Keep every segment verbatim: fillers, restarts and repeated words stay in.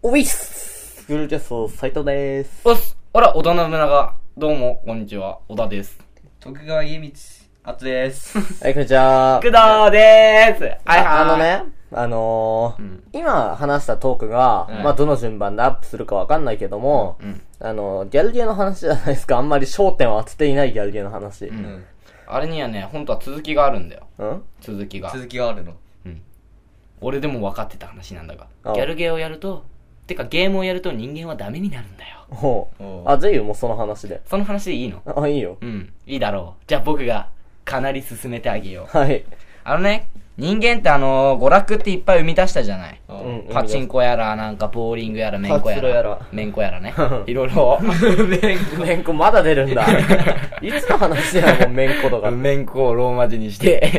おいっすグルキャスト斉藤でーす。 おっす。あら、織田信長。どうも、こんにちは。織田です。 徳川家光、あつです。 はい、こんにちは。 工藤でーす。はいはい。 あ、あのね、あのーうん、今話したトークが、うん、まあどの順番でアップするかわかんないけども、うん、あの、ギャルゲーの話じゃないですか。あんまり焦点を当てていないギャルゲーの話。うん、 あれにはね、本当は続きがあるんだよ。 うん、 続きが。 続きがあるの。 うん。俺でも分かってた話なんだが。ギャルゲーをやると、てかゲームをやると人間はダメになるんだよ。 ほう。あ、じゃあいいよ、もうその話で。 その話でいいの？ あ、いいよ。 うん。いいだろう。じゃあ僕がかなり進めてあげよう。はい。 あのね、人間ってあのー、娯楽っていっぱい生み出したじゃない。 うん、 パチンコやら、なんかボーリングやら、めんこやら。 やらめんこやらね。いろいろ。 めんこ。めんこまだ出るんだ。いつの話やもん、めんことか。 めんこをローマ字にして、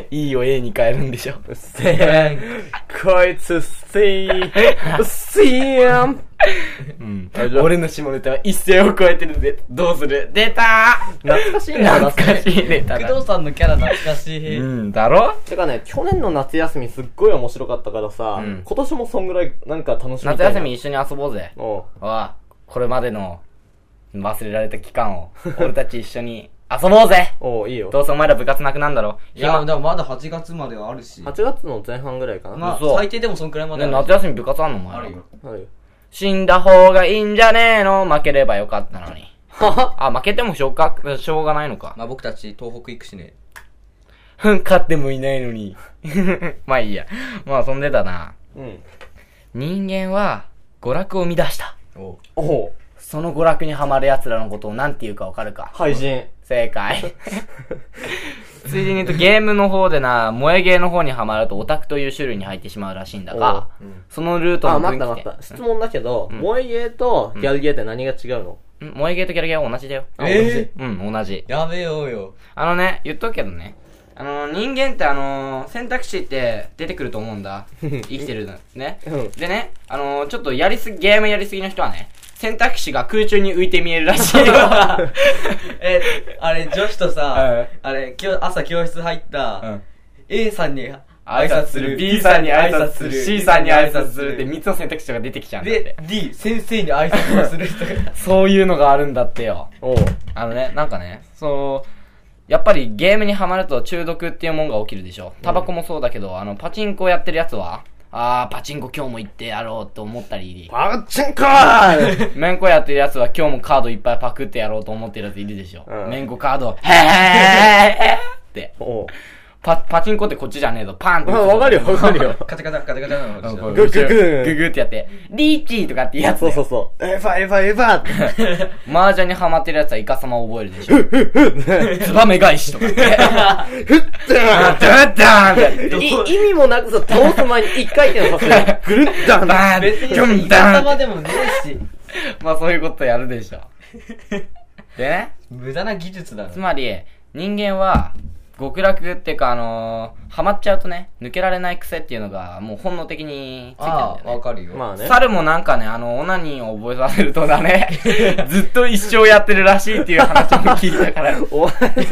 いいを A に変えるんでしょ。 うっせーん。こいつ、せー。うっせーん。 うん。俺の下ネタは一線を超えてるぜ。どうする？出たー懐かしいね。 懐かしいネタだ。 工藤さんのキャラ懐かしい。 うん、だろ？ てかね、去年の夏休みすっごい面白かったからさ、うん、今年もそんぐらいなんか楽しみたいな。 夏休み一緒に遊ぼうぜ。 おう。 ああ、これまでの忘れられた期間を、俺たち一緒に遊ぼうぜ。 おう、いいよ。 どうせお前ら部活なくなんだろ。 いや、でもまだはちがつまではあるし。 はちがつの前半ぐらいかな。 まあ、最低でもそんくらいまである。 夏休み部活あんのお前ら。 あるよ。 あるよ。 死んだ方がいいんじゃねえの？負ければよかったのに。あ、負けてもしょうか、しょうがないのか。 まあ僕たち東北行くしね。 ふん、勝ってもいないのに。まあいいや。まあ遊んでたな。 うん。 人間は娯楽を生み出した。 おう。おう。 その娯楽にハマる奴らのことを何て言うかわかるか？ 廃人。 正解。ついでに言うとゲームの方でな、萌えゲーの方にハマるとオタクという種類に入ってしまうらしいんだが、うん、そのルートの分岐点。 あ、待った待った。質問だけど、うん、萌えゲーとギャルゲーって何が違うの？ うん、萌えゲーとギャルゲーは同じだよ。 えー、うん、同じ。 やめようよ。 あのね、言っとくけどね。あの、人間ってあの、選択肢って出てくると思うんだ。生きてるのね。 うん、 でね、あの、ちょっとやりすぎ、ゲームやりすぎの人はね、選択肢が空中に浮いて見えるらしいよ。 え、あれ、女子とさ、 うん、 あれ、今日、朝教室入った、うん、A さんに挨拶する、B さんに挨拶する、C さんに挨拶するってみっつの選択肢が出てきちゃうんだって。 で、D、先生に挨拶をする人が。 そういうのがあるんだってよ。 おう。 あのね、なんかね、そう、やっぱりゲームにハマると中毒っていうもんが起きるでしょ。タバコもそうだけど、うん、あの、パチンコやってるやつは、あー、パチンコ今日も行ってやろうと思ったり。 パチンコーめんこやってるやつは今日もカードいっぱいパクってやろうと思ってるやついるでしょ。うん、めんこカード、へーって。 おう。 パ、パチンコってこっちじゃねえぞ。パーンって。 わかるよ、わかるよ。 カチャカチャ、カチャカチャなの。 グググググってやって、リーチーとかってやつ。 そうそうそう。エヴァエヴァエヴァって。 麻雀にハマってるやつはイカサマ覚えるでしょ。ツバメ返しとかって。ふったーふったーって。 意味もなくさ、倒す前に一回転させる。ぐるっとバーン別にイカサマでもねえし。 まあそういうことやるでしょ。でね。 無駄な技術だろ。 つまり、人間は、極楽っていうかあのー、ハマっちゃうとね、抜けられない癖っていうのがもう本能的についてるんだよね。 ああ、わかるよ。 まあね。 猿もなんかね、あの、オナニーを覚えさせるとだね、ずっと一生やってるらしいっていう話も聞いたから。 お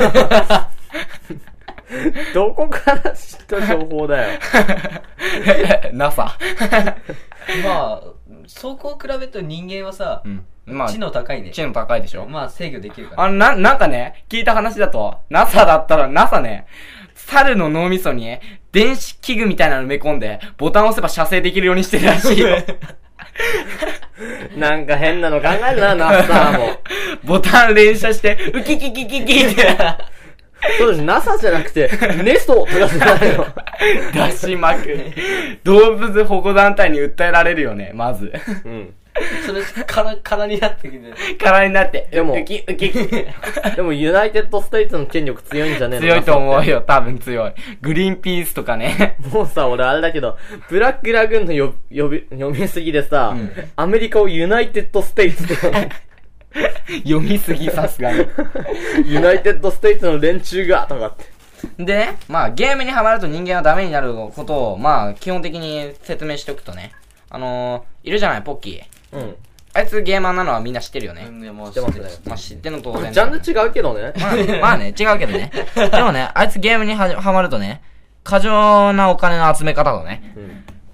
どこから知った情報だよ。 ナサ。 まあ、そこを比べると人間はさ、うんまあ、知能高いね。 知能高いでしょ。 まあ制御できるから。 あの、な、なんかね、聞いた話だと、ナサ だったら、ナサ ね、猿の脳みそに、電子器具みたいなの埋め込んで、ボタンを押せば射精できるようにしてるらしいよ。 なんか変なの考えるな、ナサ も。 ボタン連射して、ウキキキキキって。 そうです、ナサ じゃなくて、ネストとかじゃないの。 出しまくる。動物保護団体に訴えられるよね、まず。 うん。 それ、から、からになってきて。 からになって。 でも、 ウキ、ウキ、ウキ。 でも、ユナイテッドステイツの権力強いんじゃねえの？ 強いと思うよ、多分強い。グリーンピースとかね。 もうさ、俺あれだけど、ブラックラグーンのよ、呼び、読みすぎでさ、うん、アメリカをユナイテッドステイツって読みすぎ、さすがに。 ユナイテッドステイツの連中が、とかって。 でね、まあ、ゲームにハマると人間はダメになることを、まあ、基本的に説明しておくとね。あのー、いるじゃない、ポッキー。 うん。 あいつゲーマーなのはみんな知ってるよね。 うん、もう知ってますね。 まあ知ってんの当然、ね。 ジャンル違うけどね。 まあ、まあね、違うけどね。でもね、あいつゲームには、はまるとね、過剰なお金の集め方とね、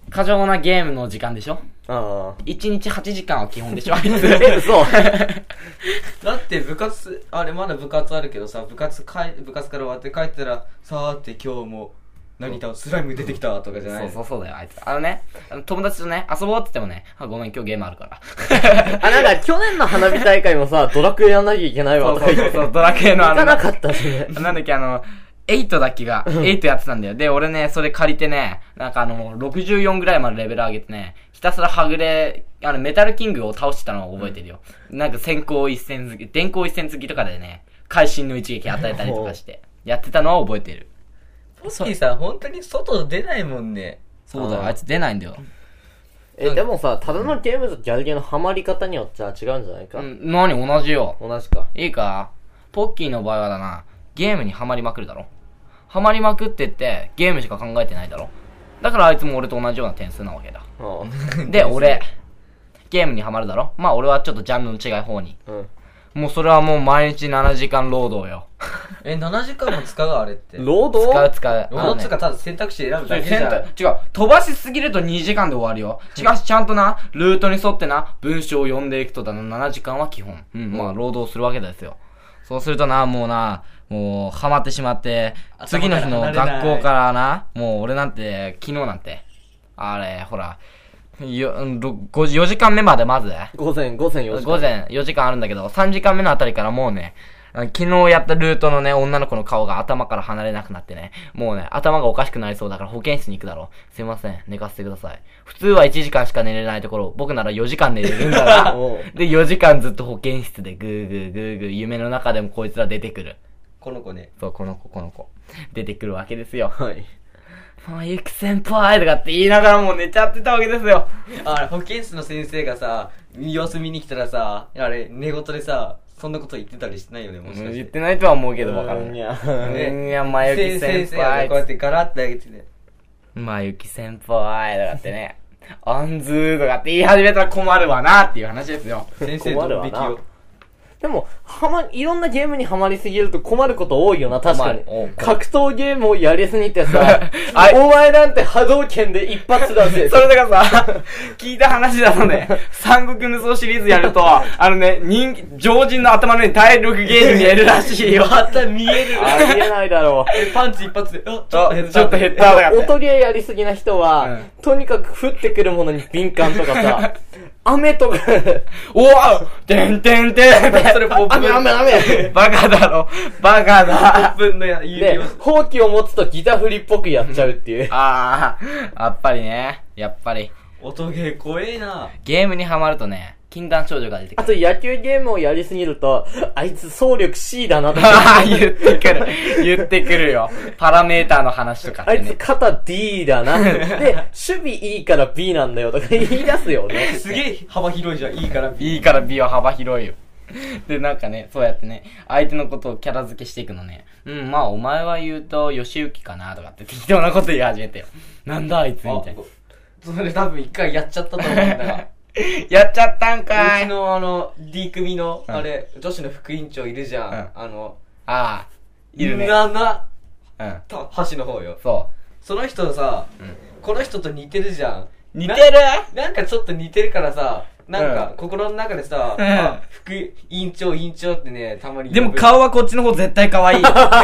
過剰なゲームの時間でしょ。 ああ。 いちにちはちじかんは基本でしょ、あいつ。 え、嘘だって部活、あれまだ部活あるけどさ、部活かい、部活から終わって帰ったら、さーって今日も、何だ、スライム出てきたとかじゃない。 そうそうそうだよ、あいつ。あのね、あの友達とね、遊ぼうって言ってもね、あ、ごめん、今日ゲームあるから。 あ、なんか去年の花火大会もさ、ドラクエやんなきゃいけないわとか言って。 そうそうそう、ドラクエのあの、 行かなかったしね。 なんだっけ、あの、エイトだっけが、エイトやってたんだよ。で、俺ね、それ借りてね、なんかあの、ろくじゅうよんぐらいまでレベル上げてね、ひたすらはぐれ、あの、メタルキングを倒してたのを覚えてるよ。うん、なんか先行一戦付き、電光一戦付きとかでね、会心の一撃与えたりとかして、やってたのは覚えてる。 ポッキーさ、本当に外出ないもんね。 そうだよ、あいつ出ないんだよ。 え、でもさ、ただのゲームとギャルゲーのハマり方によっては違うんじゃないか。 うん、何同じよ。 同じか。 いいかポッキーの場合はだな、ゲームにハマりまくるだろ。ハマりまくってって、ゲームしか考えてないだろ。だからあいつも俺と同じような点数なわけだ。で、俺、ゲームにハマるだろ。まあ俺はちょっとジャンルの違い方に。うん。もうそれはもう毎日ななじかん労働よ。 え、ななじかんも使うあれって。 労働使う使う。 労働つかただ選択肢選ぶだけじゃん。 違う。飛ばしすぎるとにじかんで終わるよ。しかしちゃんとな、ルートに沿ってな、文章を読んでいくとだな、ななじかんは基本。うん、まあ労働するわけですよ。そうするとな、もうな、もう、ハマってしまって、次の日の学校からな、もう俺なんて、昨日なんて、あれ、ほら、よ、ごじ、よじかんめまでまず午前、午前よじかん。 午前よじかんあるんだけど、さんじかんめのあたりからもうね、昨日やったルートのね、女の子の顔が頭から離れなくなってね、もうね、頭がおかしくなりそうだから保健室に行くだろう。すいません、寝かせてください。普通はいちじかんしか寝れないところ、僕ならよじかん寝れるんだな。で、よじかんずっと保健室でグーグーグーグー、夢の中でもこいつら出てくる。 この子ね。 そう、この子、この子。出てくるわけですよ。 はい。 もう、ゆき先輩とかって言いながらもう寝ちゃってたわけですよ。 あれ、保健室の先生がさ、様子見に来たらさ、あれ、寝言でさ、そんなこと言ってたりしてないよね、もしかして。 言ってないとは思うけど、わかんない。 いや、 いや、まゆき先輩。先生がこうやってガラッてあげてね。 まゆき先輩とかってね、あんずーとかって言い始めたら困るわなっていう話ですよ。 先生と引きを。 でも、はま、いろんなゲームにハマりすぎると困ること多いよな、確かに。格闘ゲームをやりすぎてさ、お前なんて波動拳で一発だぜ。 それだからさ、聞いた話だとね、三国無双シリーズやると、あのね、人、常人の頭の上に体力ゲージ見えるらしいよ。 また見える。 ありえないだろう。パンチ一発で、あ、 ちょっと減った。ちょっと減った。 音ゲーやりすぎな人は、うん、とにかく降ってくるものに敏感とかさ、雨とか、 おわてんてんてんそれポップ。 雨雨雨バカだろ。バカだ。 ポップのや、 で、ほうきを持つとギター振りっぽくやっちゃうっていう。 ああ、やっぱりね。やっぱり。 音ゲー怖えな。 ゲームにハマるとね、禁断症状が出てくる。 あと野球ゲームをやりすぎると、あいつ走力 C だなとか。 言ってくる。言ってくるよ。パラメーターの話とかってね。 あいつ肩 D だな。で、守備いいから B なんだよとか言い出すよね。 すげえ幅広いじゃん。いいから B。いいから B は幅広いよ。で、なんかね、そうやってね、相手のことをキャラ付けしていくのね。うん、まあお前は言うと、吉行かなとかって適当なこと言い始めてよ。なんだあいつみたいな。 それ多分一回やっちゃったと思うんだが。 やっちゃったんかい。うちのあの、D 組の、あれ、うん、女子の副委員長いるじゃん。うん、あの、 ああ、いるね。 なな、 うん。 と、橋の方よ。 そう。 その人さ、うん、この人と似てるじゃん。 似てるな, なんかちょっと似てるからさ、なんか、心の中でさ、うん、あ、副委員長、委員長ってね、たまに。 でも顔はこっちの方絶対可愛い。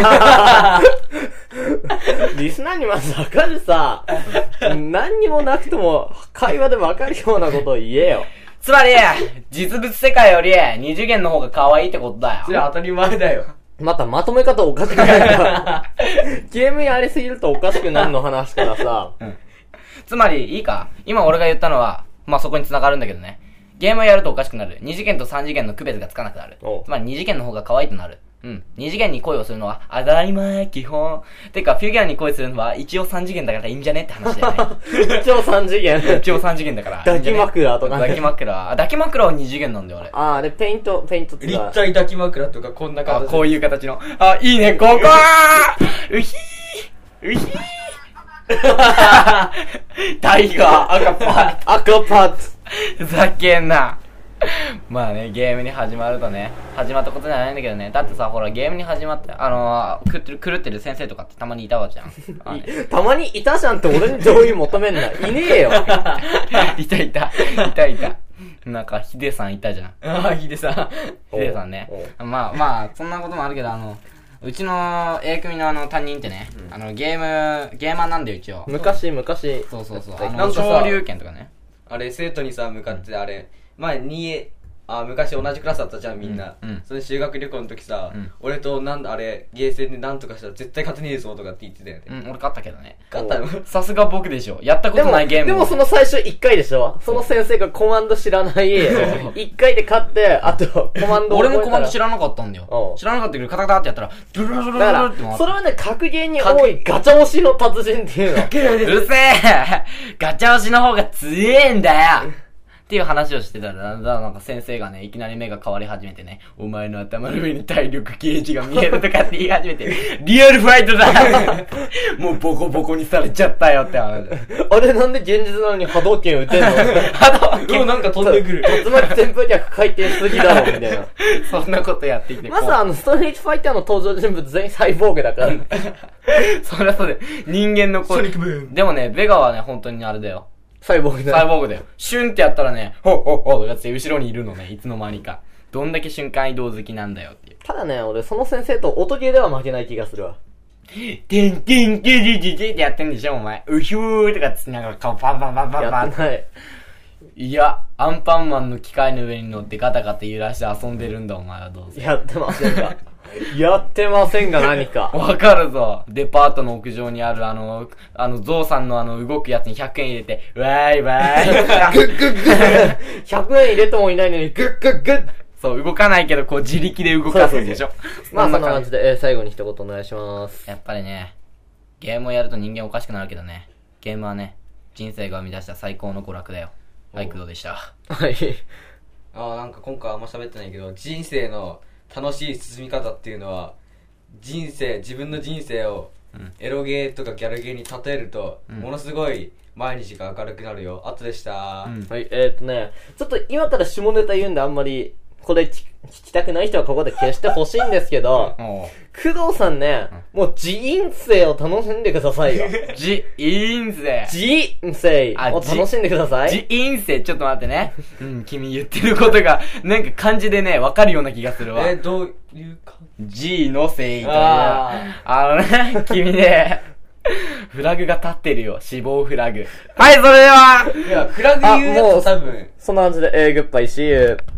リスナーにまずわかるさ、何にもなくとも、会話でわかるようなことを言えよ。 つまり、実物世界より二次元の方が可愛いってことだよ。 それは当たり前だよ。 またまとめ方おかしくないか。ゲームやりすぎるとおかしくなるの話からさ。 うん、つまり、いいか今俺が言ったのは、まあ、そこに繋がるんだけどね。ゲームをやるとおかしくなる。二次元と三次元の区別がつかなくなる。つまり二次元の方が可愛いとなる。うん。二次元に恋をするのは当たり前、基本。てか、フィギュアに恋するのは一応三次元だからいいんじゃねって話だよね。 一応三次元。 一応三次元だから。 抱き枕とかね。 抱き枕。抱き枕は二次元なんだよ、俺。 ああ、で、ペイント、ペイントって立体抱き枕とかこんな形。 あ、こういう形の。あ、いいね、ここーうひーうひータイガー、赤パッ赤パッふざけんな。 まあね、ゲームに始まるとね、始まったことじゃないんだけどね。だってさ、ほら、ゲームに始まって、あのー、狂ってる、狂ってる先生とかってたまにいたわじゃん。 たまにいたじゃんって俺に同意求めんな。いねえよ。 いたいた。いたいた。なんか、ヒデさんいたじゃん。 ああ、ヒデさん。 ヒデさんね。まあまあ、そんなこともあるけど、あの、うちの A 組のあの担任ってね、うん、あのゲーム、ゲーマーなんだよ一応。 昔、昔。 そうそうそう。あの、昇竜拳とかね。 あれ、生徒にさ、向かってあれ、前に、あ、昔同じクラスだったじゃん、みんな。うん。それ修学旅行の時さ、うん、俺となんだ、あれ、ゲーセンでなんとかしたら絶対勝てねえぞとかって言ってたよね。 うん、俺勝ったけどね。 勝ったの？ さすが僕でしょ。やったことないゲーム。 でも、でもその最初いっかいでしょ？その先生がコマンド知らない、いっかいで勝って、あと、コマンド俺もコマンド知らなかったんだよ。知らなかったけど、カタカタってやったら、ドゥルルルルルルって回って。 それはね、格ゲーに多いガチャ押しの達人っていうの。 うるせえガチャ押しの方が強えんだよっていう話をしてたら、だんだんなんか先生がね、いきなり目が変わり始めてね、お前の頭の上に体力ゲージが見えるとかって言い始めて、リアルファイトだもうボコボコにされちゃったよって話。 あれなんで現実なのに波動拳打てんの波動拳なんか飛んでくる。 つまり旋風脚回転すぎだろ、みたいな。 そんなことやってきて。 まずあの、ストリートファイターの登場人物全員サイボーグだから。 そりゃそうで、人間の声。でもね、ベガはね、本当にあれだよ。 サイボーグだよ。 サイボーグだよ。シュンってやったらね、ほっほっほとかって後ろにいるのね、いつの間にか。どんだけ瞬間移動好きなんだよっていう。 ただね、俺その先生と音ゲーでは負けない気がするわ。 てんてんてんてんてんてんってやってんでしょ、お前。うひゅーとかつながら顔パンパンパンパンパン。 やってない。 いや、アンパンマンの機械の上に乗ってガタガタ揺らして遊んでるんだ、お前はどうせ。 やってませんか。やってませんが何か。 わかるぞ。デパートの屋上にあるあの、あの、ゾウさんのあの、動くやつにひゃくえん入れて、わーいわーい。 グッグッグッひゃくえん入れてもいないのに、グッグッグッそう、動かないけど、こう自力で動かすんでしょ。 まあそんな感じで、えー、最後に一言お願いします。 やっぱりね、ゲームをやると人間おかしくなるけどね、ゲームはね、人生が生み出した最高の娯楽だよ。はい、工藤でした。 はい。 ああ、なんか今回あんま喋ってないけど、人生の楽しい進み方っていうのは、人生、自分の人生をエロゲーとかギャルゲーに例えると、うん、ものすごい毎日が明るくなるよ。あとでした、うん、 はい、えー、っとね、ちょっと今から下ネタ言うんであんまりこれ聞きたくない人はここで消してほしいんですけど、工藤さんね、うん、もう人生を楽しんでくださいよ。 人生人生を楽しんでください。 人生、ちょっと待ってね。うん、君言ってることが、なんか漢字でね、わかるような気がするわ。 えー、どういうか G のせいという。あのね、君ね、フラグが立ってるよ。死亡フラグ。はい、それではいや、フラグ言うやつ多分。 そんな感じで、えー、グッバイ、See you。